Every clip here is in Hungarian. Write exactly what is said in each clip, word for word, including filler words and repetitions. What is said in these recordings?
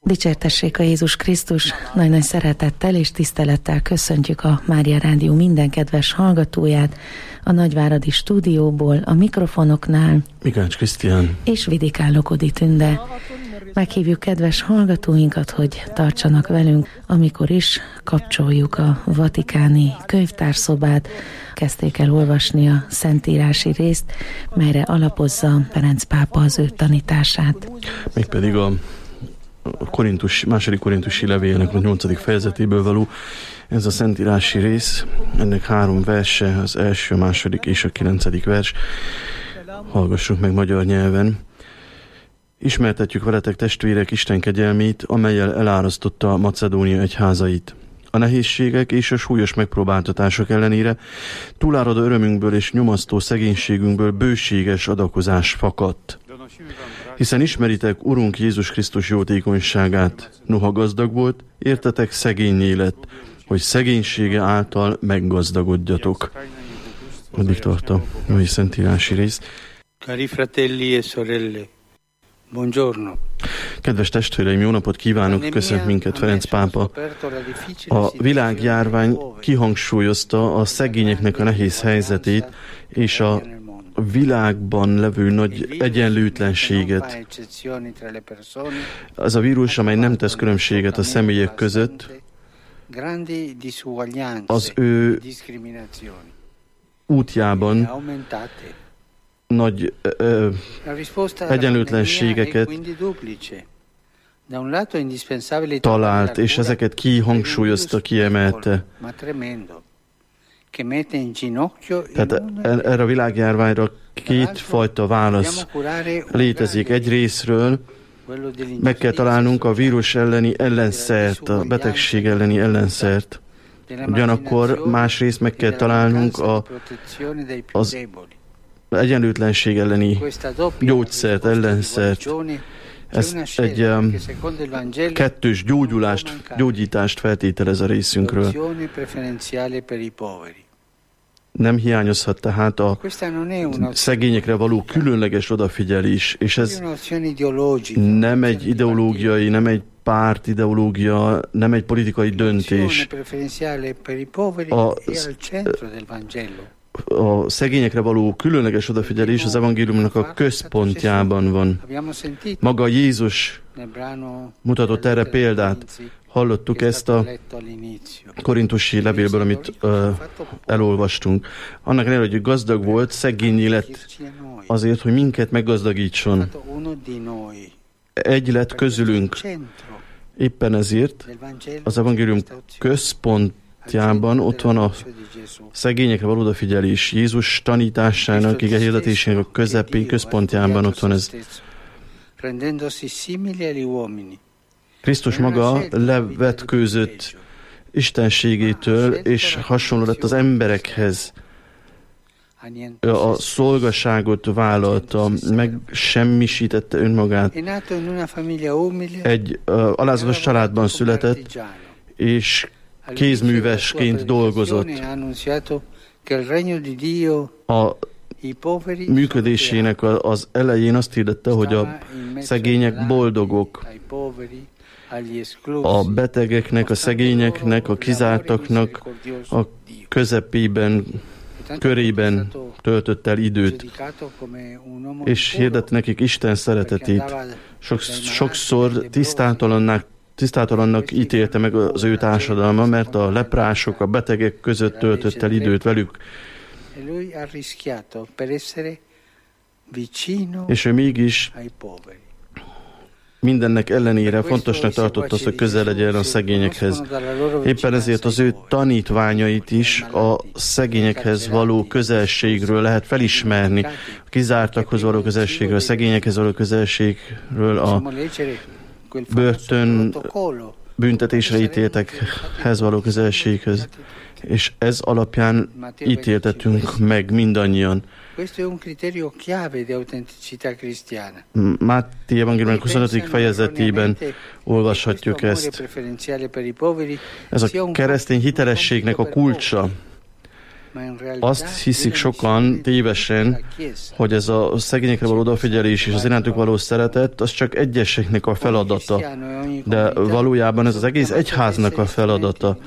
Dicsértessék a Jézus Krisztus, nagy-nagy szeretettel és tisztelettel köszöntjük a Mária Rádió minden kedves hallgatóját a Nagyváradi stúdióból, a mikrofonoknál Mikács Krisztián és Vidikán Lokodi Tünde. Meghívjuk kedves hallgatóinkat, hogy tartsanak velünk, amikor is kapcsoljuk a vatikáni könyvtárszobát. Kezdték el olvasni a szentírási részt, melyre alapozza Ferenc pápa az ő tanítását. Mégpedig a A Korintus, második korintusi levélnek a nyolcadik fejezetéből való ez a szentírási rész, ennek három verse, az első, a második és a kilencedik vers. Hallgassuk meg magyar nyelven. Ismertetjük veletek, testvérek, Isten kegyelmét, amellyel elárasztotta Macedónia egyházait. A nehézségek és a súlyos megpróbáltatások ellenére túláradó örömünkből és nyomasztó szegénységünkből bőséges adakozás fakadt. Hiszen ismeritek Urunk Jézus Krisztus jótékonyságát, noha gazdag volt, értetek szegénnyé lett, hogy szegénysége által meggazdagodjatok. Addig tart a mai szentírási rész. Cari fratelli e sorelle, buongiorno. Kedves testvéreim, jó napot kívánok, köszönt minket Ferenc pápa. A világjárvány kihangsúlyozta a szegényeknek a nehéz helyzetét és a a világban levő nagy egyenlőtlenséget. Az a vírus, amely nem tesz különbséget a személyek között, az ő útjában nagy ö, egyenlőtlenségeket talált, és ezeket kihangsúlyozta, kiemelte. Tehát erre a világjárványra kétfajta válasz létezik. Egy részről meg kell találnunk a vírus elleni ellenszert, a betegség elleni ellenszert. Ugyanakkor másrészt meg kell találnunk a, az egyenlőtlenség elleni gyógyszert, ellenszert. Ez egy um, kettős gyógyulást, gyógyítást feltételez a részünkről. Nem hiányozhat tehát a szegényekre való különleges odafigyelés, és ez nem egy ideológiai, nem egy párt ideológia, nem egy politikai döntés. A, a szegényekre való különleges odafigyelés az evangéliumnak a központjában van. Maga Jézus mutatott erre példát. Hallottuk ezt a korintusi levélből, amit uh, elolvastunk. Annak ellenére, hogy gazdag volt, szegényé lett azért, hogy minket meggazdagítson. Egy lett közülünk. Éppen ezért az evangélium központjában ott van a szegényekre való odafigyelés. Jézus tanításának, ige hirdetésének a közepén, központjában ott van ez. Krisztus maga levetkőzött istenségétől, és hasonló lett az emberekhez. A szolgaságot vállalta, megsemmisítette önmagát. Egy uh, alázatos családban született, és kézművesként dolgozott. A működésének az elején azt hirdette, hogy a szegények boldogok, a betegeknek, a szegényeknek, a kizártaknak a közepében, körében töltött el időt, és hirdett nekik Isten szeretetét. Sokszor tisztátalannak, tisztátalannak ítélte meg az ő társadalma, mert a leprások, a betegek között töltött el időt velük. És ő mégis mindennek ellenére fontosnak tartotta, hogy közel legyen a szegényekhez. Éppen ezért az ő tanítványait is a szegényekhez való közelségről lehet felismerni. A kizártakhoz való közelségről, a szegényekhez való közelségről, a börtön büntetésre ítéltekhez való közelséghez. És ez alapján ítéltetünk meg mindannyian. Máté evangéliumának huszonötödik fejezetében olvashatjuk ezt. Ez a keresztény hitelességnek a kulcsa. Azt hiszik sokan tévesen, hogy ez a szegényekre való odafigyelés és az irántuk való szeretet, az csak egyeseknek a feladata. De valójában ez az egész egyháznak a feladata.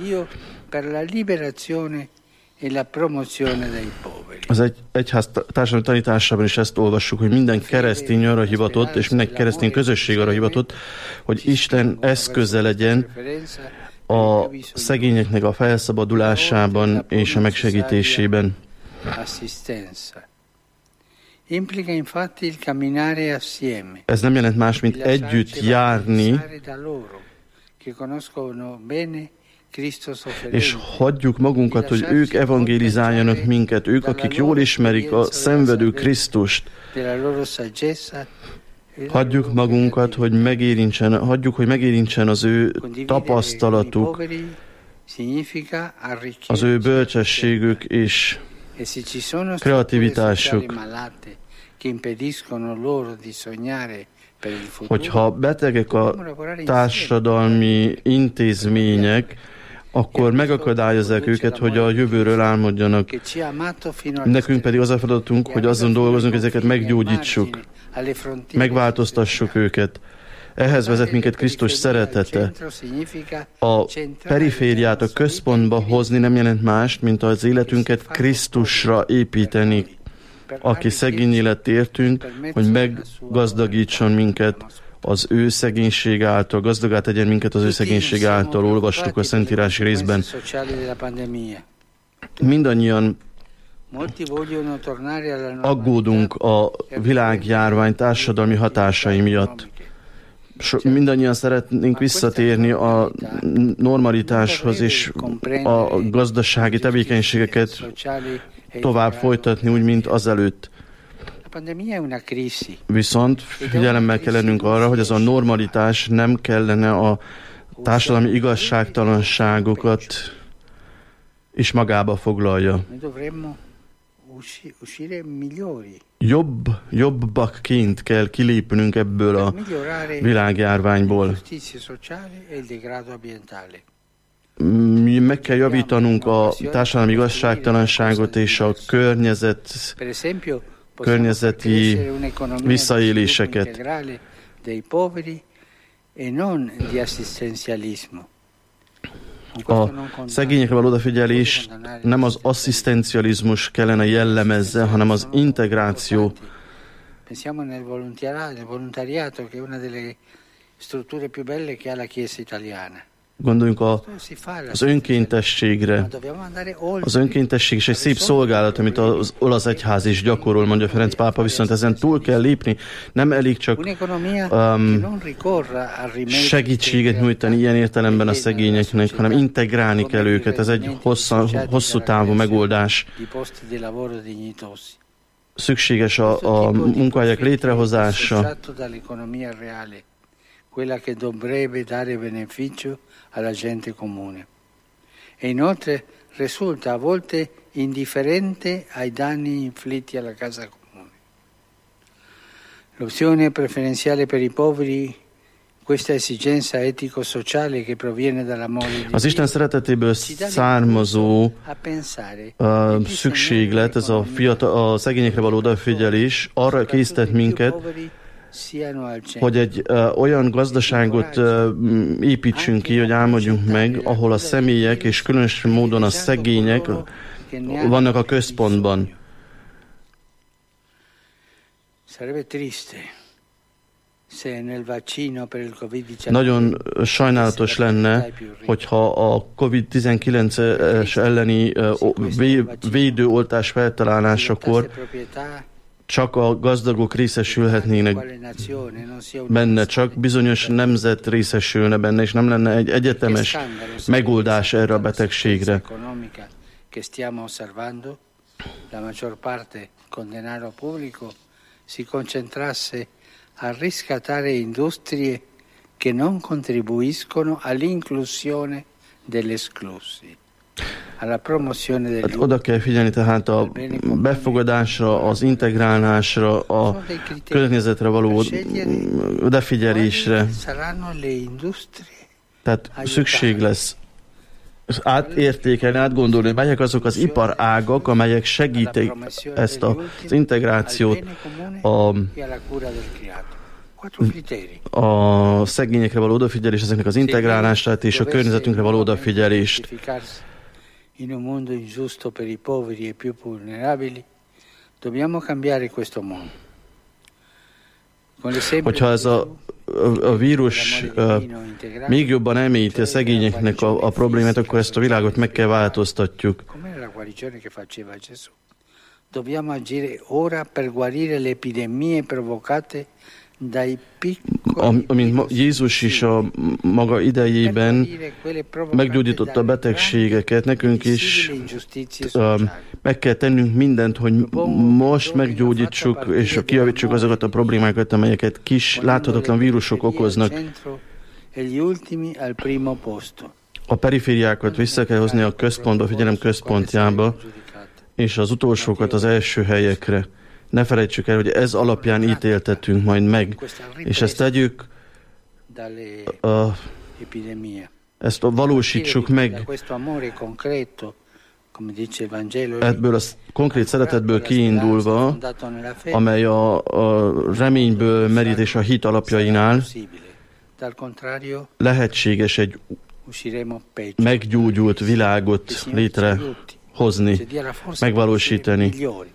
Az egy, egyház társadalmi tanításában is ezt olvassuk, hogy minden keresztény arra hivatott, és minden keresztény közösség arra hivatott, hogy Isten eszköze legyen a szegényeknek a felszabadulásában és a megsegítésében. Ez nem jelent más, mint együtt járni, és hagyjuk magunkat, hogy ők evangélizáljanak minket, ők, akik jól ismerik a szenvedő Krisztust. Hagyjuk magunkat, hogy megérintsen, hagyjuk, hogy megérintsen az ő tapasztalatuk, az ő bölcsességük és kreativitásuk. Hogyha betegek a társadalmi intézmények, akkor megakadályozzák őket, hogy a jövőről álmodjanak. Nekünk pedig az a feladatunk, hogy azon dolgozunk, hogy ezeket meggyógyítsuk, megváltoztassuk őket. Ehhez vezet minket Krisztus szeretete. A perifériát a központba hozni nem jelent mást, mint az életünket Krisztusra építeni, aki szegényé lett értünk, hogy meggazdagítson minket az ő szegénység által, gazdagát tegyen minket az ő szegénység által, olvastuk a Szentírási részben. Mindannyian aggódunk a világjárvány társadalmi hatásai miatt. So, mindannyian szeretnénk visszatérni a normalitáshoz, és a gazdasági tevékenységeket tovább folytatni, úgy, mint azelőtt. Viszont figyelemmel kell lennünk arra, hogy ez a normalitás nem kellene a társadalmi igazságtalanságokat is magába foglalja. Jobb, jobbakként kell kilépnünk ebből a világjárványból. Meg kell javítanunk a társadalmi igazságtalanságot és a környezet, környezeti visszaéléseket. A szegényekre való odafigyelés nem az asszisztencializmus kellene jellemezze, hanem az integráció. Pensiamo nel volontariato, che è una delle strutture più belle che ha la Chiesa italiana. Gondoljunk a, az önkéntességre. Az önkéntesség is egy szép szolgálat, amit az olasz egyház is gyakorol, mondja Ferenc pápa, viszont ezen túl kell lépni. Nem elég csak um, segítséget nyújtani ilyen értelemben a szegényeknek, hanem integrálni kell őket. Ez egy hosszú, hosszú távú megoldás. Szükséges a, a munkahelyek létrehozása. Quella che dovrebbe dare beneficio alla gente comune. E inoltre risulta a volte indifferente ai danni inflitti alla casa comune. L'opzione preferenziale per i poveri, questa esigenza etico-sociale che proviene dall'amore di Dio, az Isten szeretetéből származó uh, szükséglet, ez a, fiatal, a szegényekre való odafigyelés arra késztet minket, hogy egy uh, olyan gazdaságot uh, építsünk ki, hogy álmodjunk meg, ahol a személyek és különös módon a szegények vannak a központban. Nagyon sajnálatos lenne, hogyha a kovid tizenkilences elleni uh, védőoltás feltalálásakor csak a gazdagok részesülhetnének benne, csak bizonyos nemzet részesülne benne, és nem lenne egy egyetemes megoldás erre a betegségre. La maggior parte con denaro pubblico si concentrasse a riscattare industrie che non contribuiscono all'inclusione degli esclusi. Hát oda kell figyelni tehát a befogadásra, az integrálásra, a környezetre való odafigyelésre. Tehát szükség lesz átértékelni, átgondolni, melyek azok az iparágak, amelyek segítik ezt az integrációt a, a szegényekre való odafigyelés, ezeknek az integrálását és a környezetünkre való odafigyelést. In un mondo ingiusto per i poveri e più vulnerabili, dobbiamo cambiare questo mondo. Hogyha ez a, a, a vírus a, még jobban elmélyíti a szegényeknek a, a problémát, akkor ezt a világot meg kell változtatjuk. Dobbiamo agire ora per guarire le epidemie provocate dai piccoli. Amint Jézus is a maga idejében meggyógyította a betegségeket, nekünk is uh, meg kell tennünk mindent, hogy most meggyógyítsuk és kijavítsuk azokat a problémákat, amelyeket kis, láthatatlan vírusok okoznak. A perifériákat vissza kell hozni a központba, a figyelem központjába, és az utolsókat az első helyekre. Ne felejtsük el, hogy ez alapján ítéltetünk majd meg, és ezt tegyük, uh, ezt valósítsuk meg. Ebből a konkrét szeretetből kiindulva, amely a, a reményből merít és a hit alapjainál, lehetséges egy meggyógyult világot létrehozni, megvalósítani.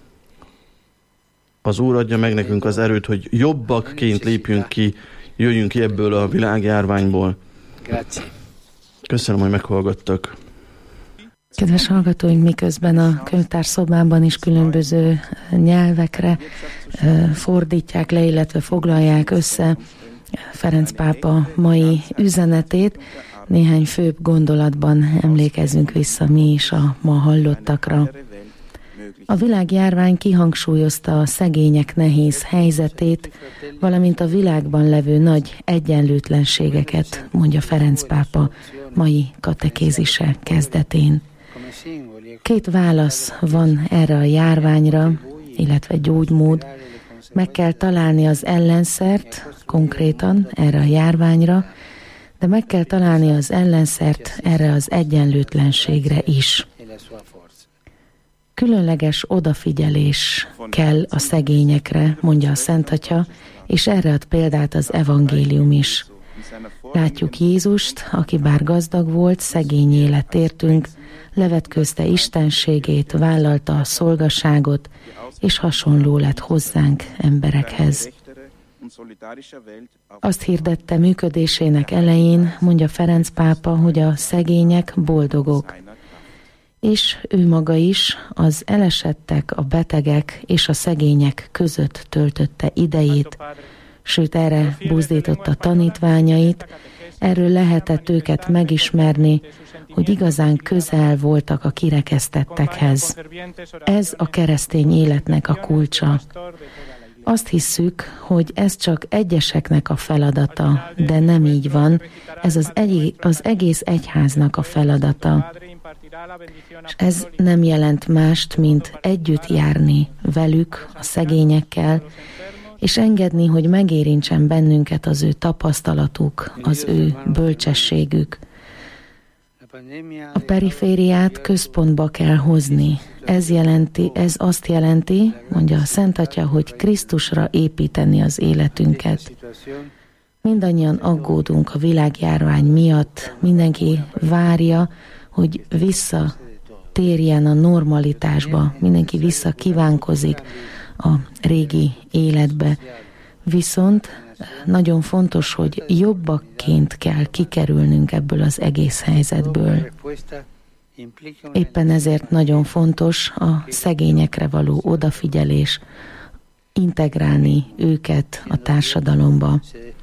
Az Úr adja meg nekünk az erőt, hogy jobbakként lépjünk ki, jöjjünk ki ebből a világjárványból. Köszönöm, hogy meghallgattak. Kedves hallgatóink, miközben a könyvtárszobában is különböző nyelvekre fordítják le, illetve foglalják össze Ferenc pápa mai üzenetét, néhány főbb gondolatban emlékezzünk vissza mi is a ma hallottakra. A világjárvány kihangsúlyozta a szegények nehéz helyzetét, valamint a világban levő nagy egyenlőtlenségeket, mondja Ferenc pápa mai katekézise kezdetén. Két válasz van erre a járványra, illetve gyógymód. Meg kell találni az ellenszert, konkrétan erre a járványra, de meg kell találni az ellenszert erre az egyenlőtlenségre is. Különleges odafigyelés kell a szegényekre, mondja a Szent Atya, és erre ad példát az evangélium is. Látjuk Jézust, aki bár gazdag volt, szegény élet értünk, levetkőzte istenségét, vállalta a szolgaságot, és hasonló lett hozzánk, emberekhez. Azt hirdette működésének elején, mondja Ferenc pápa, hogy a szegények boldogok. És ő maga is az elesettek, a betegek és a szegények között töltötte idejét, sőt erre buzdította tanítványait, erről lehetett őket megismerni, hogy igazán közel voltak a kirekesztettekhez. Ez a keresztény életnek a kulcsa. Azt hisszük, hogy ez csak egyeseknek a feladata, de nem így van, ez az, egy, az egész egyháznak a feladata. És ez nem jelent mást, mint együtt járni velük, a szegényekkel, és engedni, hogy megérintsen bennünket az ő tapasztalatuk, az ő bölcsességük. A perifériát központba kell hozni. Ez jelenti, ez azt jelenti, mondja a Szent Atya, hogy Krisztusra építeni az életünket. Mindannyian aggódunk a világjárvány miatt, mindenki várja, hogy visszatérjen a normalitásba, mindenki vissza kívánkozik a régi életbe. Viszont nagyon fontos, hogy jobbakként kell kikerülnünk ebből az egész helyzetből. Éppen ezért nagyon fontos a szegényekre való odafigyelés, integrálni őket a társadalomba.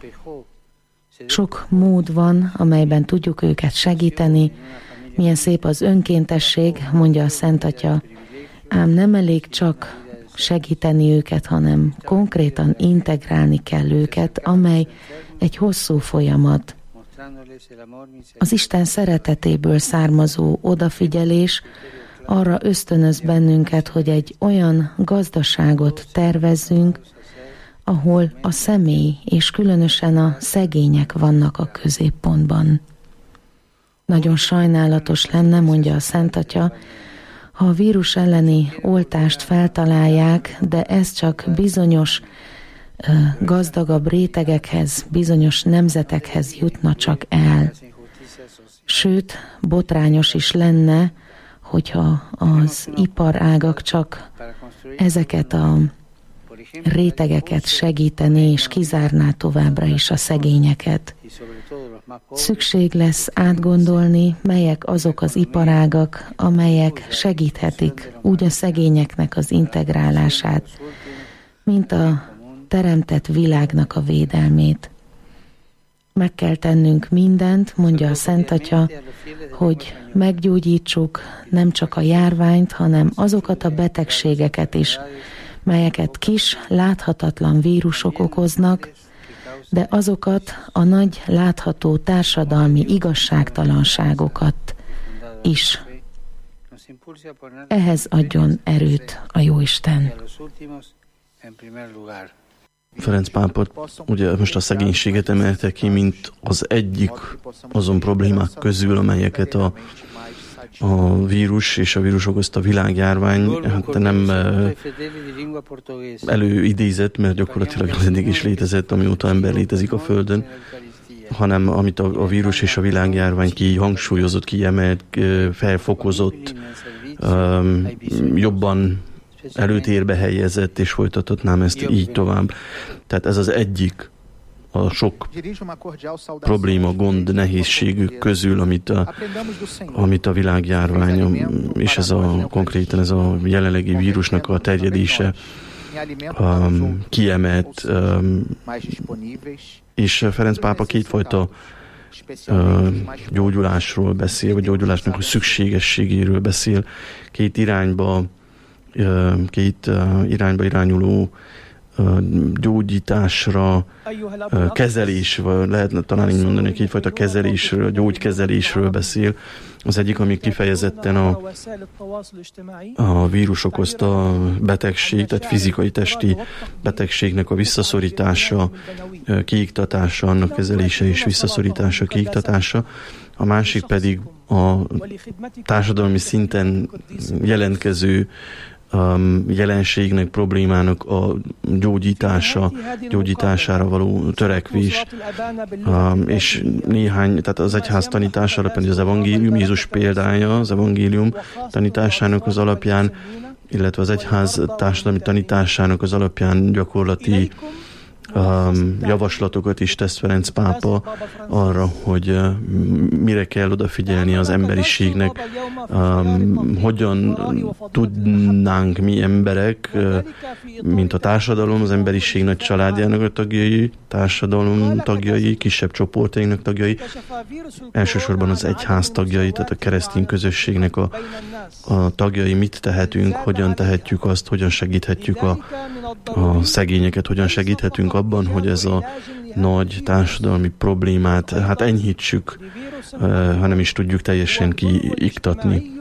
Sok mód van, amelyben tudjuk őket segíteni. Milyen szép az önkéntesség, mondja a Szent Atya, ám nem elég csak segíteni őket, hanem konkrétan integrálni kell őket, amely egy hosszú folyamat. Az Isten szeretetéből származó odafigyelés arra ösztönöz bennünket, hogy egy olyan gazdaságot tervezzünk, ahol a személy és különösen a szegények vannak a középpontban. Nagyon sajnálatos lenne, mondja a Szent Atya, ha a vírus elleni oltást feltalálják, de ez csak bizonyos gazdagabb rétegekhez, bizonyos nemzetekhez jutna csak el. Sőt, botrányos is lenne, hogyha az iparágak csak ezeket a rétegeket segítené és kizárná továbbra is a szegényeket. Szükség lesz átgondolni, melyek azok az iparágak, amelyek segíthetik úgy a szegényeknek az integrálását, mint a teremtett világnak a védelmét. Meg kell tennünk mindent, mondja a Szent Atya, hogy meggyógyítsuk nem csak a járványt, hanem azokat a betegségeket is, melyeket kis, láthatatlan vírusok okoznak, de azokat a nagy, látható társadalmi igazságtalanságokat is. Ehhez adjon erőt a Jóisten. Ferenc pápa ugye most a szegénységet emelte ki, mint az egyik azon problémák közül, amelyeket a, a vírus és a vírus okozta világjárvány hát nem előidézett, mert gyakorlatilag az eddig is létezett, amióta ember létezik a Földön, hanem amit a, a vírus és a világjárvány kihangsúlyozott, kiemelt, felfokozott, jobban előtérbe helyezett, és folytathatnám ezt így tovább. Tehát ez az egyik a sok probléma, gond, nehézségük közül, amit a, amit a világjárvány, és ez a konkrétan ez a jelenlegi vírusnak a terjedése um, kiemelt, um, és Ferenc pápa kétfajta uh, gyógyulásról beszél, vagy gyógyulásnak a szükségességéről beszél, két irányba két irányba irányuló gyógyításra, kezelés, vagy lehetne talán így mondani, hogy egyfajta kezelésről, gyógykezelésről beszél. Az egyik, ami kifejezetten a, a vírus okozta betegség, tehát fizikai, testi betegségnek a visszaszorítása, kiiktatása, annak kezelése és visszaszorítása, kiiktatása. A másik pedig a társadalmi szinten jelentkező um, jelenségnek, problémának a gyógyítása, gyógyítására való törekvés, um, és néhány, tehát az egyház tanítása alapján, az evangélium, Jézus példája, az evangélium tanításának az alapján, illetve az egyház társadalmi tanításának az alapján gyakorlati Um, javaslatokat is tesz Ferenc pápa arra, hogy uh, mire kell odafigyelni az emberiségnek, um, hogyan tudnánk mi emberek, uh, mint a társadalom, az emberiség nagy családjának a tagjai, társadalom tagjai, kisebb csoportjainak tagjai, elsősorban az egyház tagjai, tehát a keresztény közösségnek a, a tagjai, mit tehetünk, hogyan tehetjük azt, hogyan segíthetjük a, a szegényeket, hogyan segíthetünk abban, hogy ez a nagy társadalmi problémát hát enyhítsük, ha nem is tudjuk teljesen kiiktatni.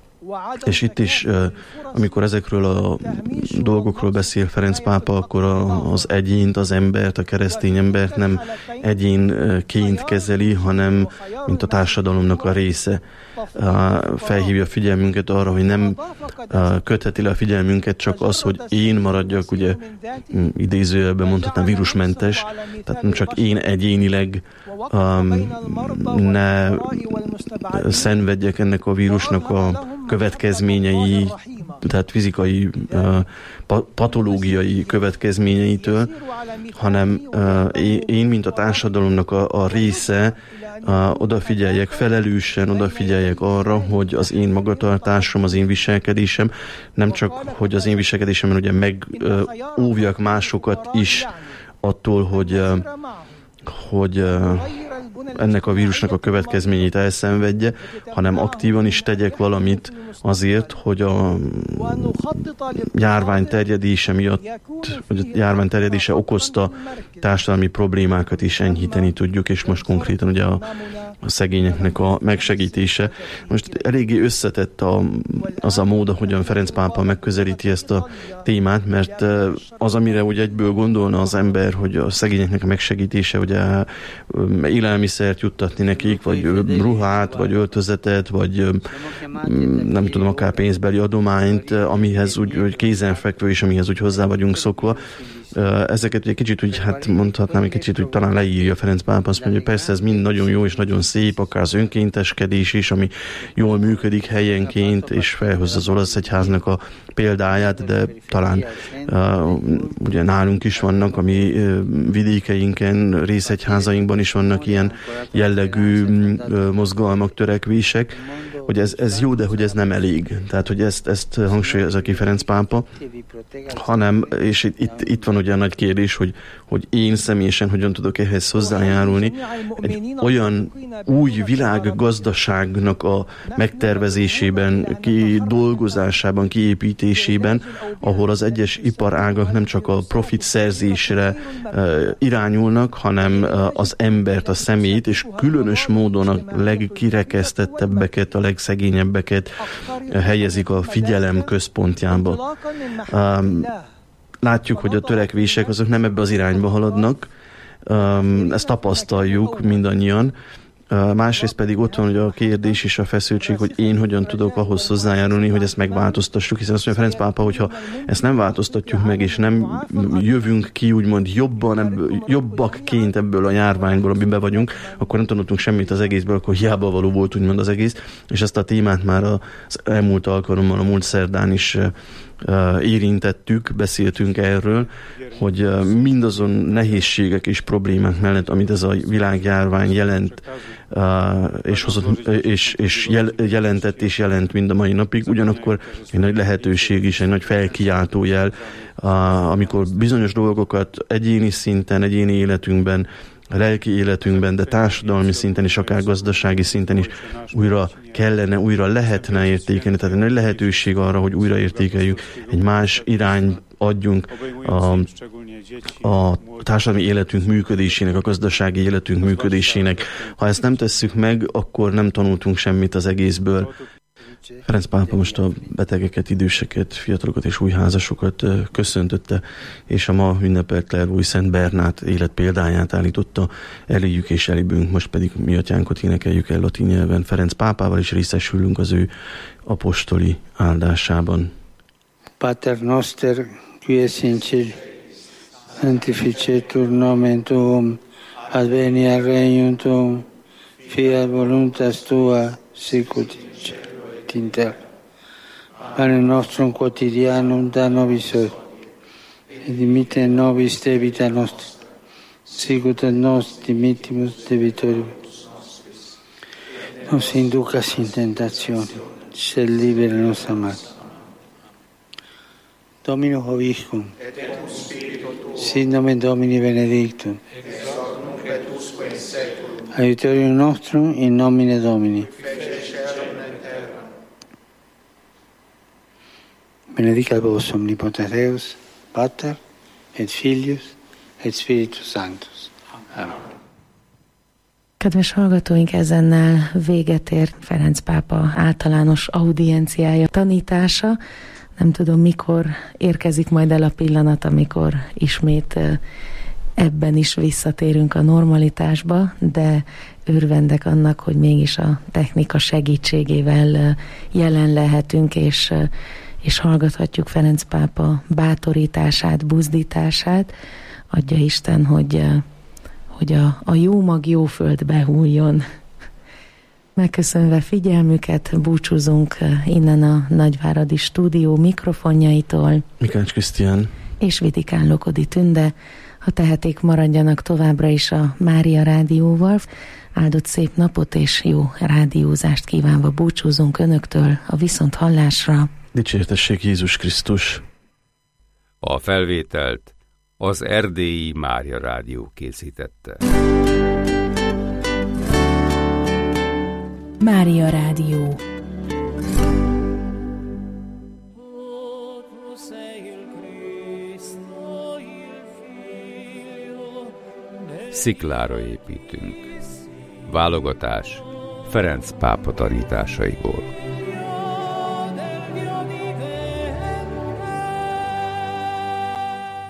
És itt is, amikor ezekről a dolgokról beszél Ferenc pápa, akkor az egyént, az embert, a keresztény embert nem egyénként kezeli, hanem mint a társadalomnak a része. Felhívja a figyelmünket arra, hogy nem kötheti le a figyelmünket csak az, hogy én maradjak, ugye idézőjelben mondhatnám vírusmentes, tehát nem csak én egyénileg um, ne szenvedjek ennek a vírusnak a következményei, tehát fizikai, uh, patológiai következményeitől, hanem uh, én, mint a társadalomnak a, a része, uh, odafigyeljek felelősen, odafigyeljek arra, hogy az én magatartásom, az én viselkedésem, nem csak, hogy az én viselkedésemben ugye megóvjak uh, másokat is attól, hogy, uh, hogy uh, ennek a vírusnak a következményét elszenvedje, hanem aktívan is tegyek valamit azért, hogy a járvány terjedése miatt, vagy a járvány terjedése okozta társadalmi problémákat is enyhíteni tudjuk, és most konkrétan ugye a a szegényeknek a megsegítése. Most eléggé összetett a, az a mód, ahogyan Ferenc pápa megközelíti ezt a témát, mert az, amire úgy egyből gondolna az ember, hogy a szegényeknek a megsegítése, ugye élelmiszert juttatni nekik, vagy ruhát, vagy öltözetet, vagy nem tudom, akár pénzbeli adományt, amihez úgy, úgy kézenfekvő és amihez úgy hozzá vagyunk szokva. Ezeket ugye kicsit úgy, hát mondhatnám, egy kicsit úgy talán leírja Ferenc pápa, azt mondja, hogy persze ez mind nagyon jó és nagyon szép, akár az önkénteskedés is, ami jól működik helyenként, és felhozza az olasz egyháznak a példáját, de talán uh, ugye nálunk is vannak, a mi uh, vidékeinken, részegyházainkban is vannak ilyen jellegű uh, mozgalmak, törekvések, hogy ez, ez jó, de hogy ez nem elég. Tehát, hogy ezt, ezt hangsúlyozza ki Ferenc pápa, hanem, és itt, itt, itt van ugye a nagy kérdés, hogy, hogy én személyesen hogyan tudok ehhez hozzájárulni. Egy olyan új világgazdaságnak a megtervezésében, kidolgozásában, kiépítésében, ahol az egyes iparágak nem csak a profit szerzésre uh, irányulnak, hanem uh, az embert, a személyt, és különös módon a legkirekesztettebbeket, a legszegényebbeket uh, helyezik a figyelem központjába. Um, Látjuk, hogy a törekvések azok nem ebbe az irányba haladnak, ezt tapasztaljuk mindannyian. Másrészt pedig ott van ugye a kérdés és a feszültség, hogy én hogyan tudok ahhoz hozzájárulni, hogy ezt megváltoztassuk, hiszen azt mondja Ferenc pápa, hogyha ezt nem változtatjuk meg, és nem jövünk ki úgymond jobban, ebből, jobbakként ebből a járványból, amiben vagyunk, akkor nem tanultunk semmit az egészből, akkor hiába való volt úgymond az egész, és ezt a témát már az elmúlt alkalommal, a múlt szerdán is Uh, érintettük, beszéltünk erről, hogy uh, mindazon nehézségek és problémák mellett, amit ez a világjárvány jelent, uh, és, hozott, és, és jel, jelentett és jelent mind a mai napig, ugyanakkor egy nagy lehetőség is, egy nagy felkiáltójel, uh, amikor bizonyos dolgokat egyéni szinten, egyéni életünkben, a lelki életünkben, de társadalmi szinten és akár gazdasági szinten is újra kellene, újra lehetne értékelni. Tehát egy nagy lehetőség arra, hogy újra értékeljük, egy más irány adjunk a, a társadalmi életünk működésének, a gazdasági életünk működésének. Ha ezt nem tesszük meg, akkor nem tanultunk semmit az egészből. Ferenc pápa most a betegeket, időseket, fiatalokat és újházasokat köszöntötte, és a ma ünnepelt Clairvaux Szent Bernát élet példáját állította eléjük és elébünk, most pedig mi atyánkot énekeljük el latin nyelven. Ferenc pápával is részesülünk az ő apostoli áldásában. Pater noster, qui es in cielo, sanctificetur nomen tuum, adveniat regnum tuum, fiat voluntas tua, sicut in cielo et in terra. Panem nostrum quotidianum da nobis hodie, et dimitte nobis debita nostra, sicut et nos dimittimus debitoribus nostris. Nos inducas in tentationem, sed libera nos a malo. Dominus vobiscum, et et spiritu tuo, sit nomen Domini benedictum, ex hoc nunc et usque in saeculum, aiuterium nostrum in nomine Domini, fece caelum et terra. Benedicat vos omnipotens Deus, Pater, et Filius, et Spiritus Sanctus. Amen. Kedves hallgatóink, ezennel véget ért Ferenc pápa általános audienciája, tanítása. Nem tudom, mikor érkezik majd el a pillanat, amikor ismét ebben is visszatérünk a normalitásba, de örvendek annak, hogy mégis a technika segítségével jelen lehetünk, és, és hallgathatjuk Ferenc pápa bátorítását, buzdítását. Adja Isten, hogy, hogy a, a jó mag jó földbe hulljon. Megköszönve figyelmüket, búcsúzunk innen a Nagyváradi Stúdió mikrofonjaitól. Mikács Krisztián És Vidikán Lokodi Tünde. Ha tehetik, maradjanak továbbra is a Mária Rádióval. Áldott szép napot és jó rádiózást kívánva búcsúzunk önöktől a viszonthallásra. Dicsértessék Jézus Krisztus! A felvételt az Erdélyi Mária Rádió készítette. Mária Rádió. Sziklára építünk. válogatás Ferenc pápa tanításaiból.